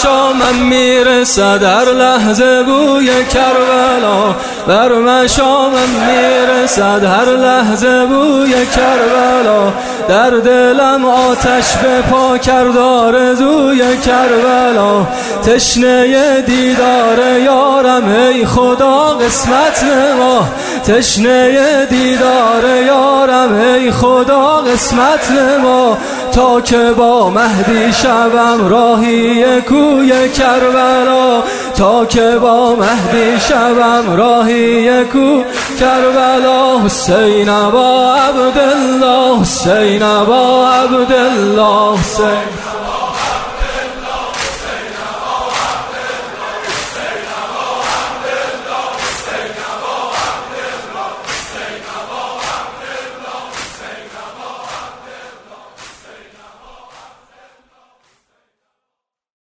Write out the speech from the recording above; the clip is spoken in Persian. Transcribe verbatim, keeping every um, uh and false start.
مشامم میرسد هر لحظه بوی کربلا، بر مشامم میرسد هر لحظه بوی کربلا. در دلم آتش به پا کرد آرزوی کربلا. تشنه دیدار یارم ای خدا قسمت ما، تشنه دیدار یارم ای خدا قسمت ما. تا که با مهدی شوم راهی کوی کربلا، تا که با مهدی شوم راهی کوی کربلا. حسین ابا عبدالله، حسین ابا عبدالله، حسین